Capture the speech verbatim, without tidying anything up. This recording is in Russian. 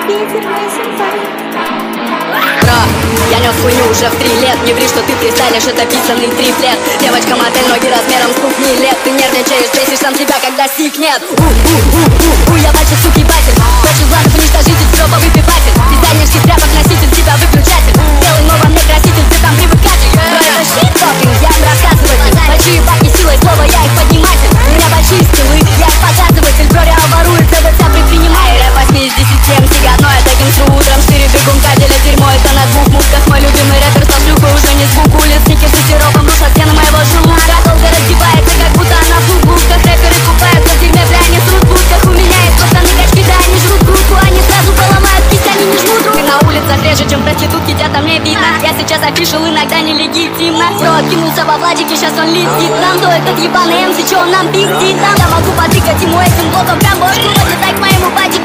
Бро, я нес хуйню уже в три лет. Не ври, что ты фристайлишь, это писанный триплет. Девочка, модель, ноги размером с кухни лет. Ты нервничаешь, бесишь сам себя, когда стихнет. У-у-у-у-у, я бачу, суки, батин. Хочешь златов, уничтожитель, стрёпа, выпиватель. Дизайнерский тряпок, носитель, тебя выключатель. Белый, но во мне краситель, ты там привыкатель. Бро, это щит-топинг, я им рассказыватель. Большие бабки силой слова, я их подниматель. У меня большие скиллы, я их показыватель. Бро, реал ворует, ТВЦ предприниматель. Рэп восемь из десяти, эм си одно, это кимсу утром. Штыри, бегун, каделя, дерьмо, это на двух мутках. Мой любимый рэпер со шлюхой уже не звук улиц. Сникерс и сиропом, руша стены моего желудка. Долго раздевается, как будто она в футболках. Рэперы купаются в дерьме, бля, они срут в будках. У меня есть пацаны, качки, да, они жрут грудку. Они сразу поломают кисть, они не жмут рук. Ты на улицах реже, чем проститутки, тебя там не видно. Я сейчас афишил, иногда нелегитимно. Бро, откинулся во Владике, сейчас он летит нам. То этот ебаный эм си, чё он нам пиздит там? Я могу потыкать ему этим блоком прям бошку. Вот так к моему бадику.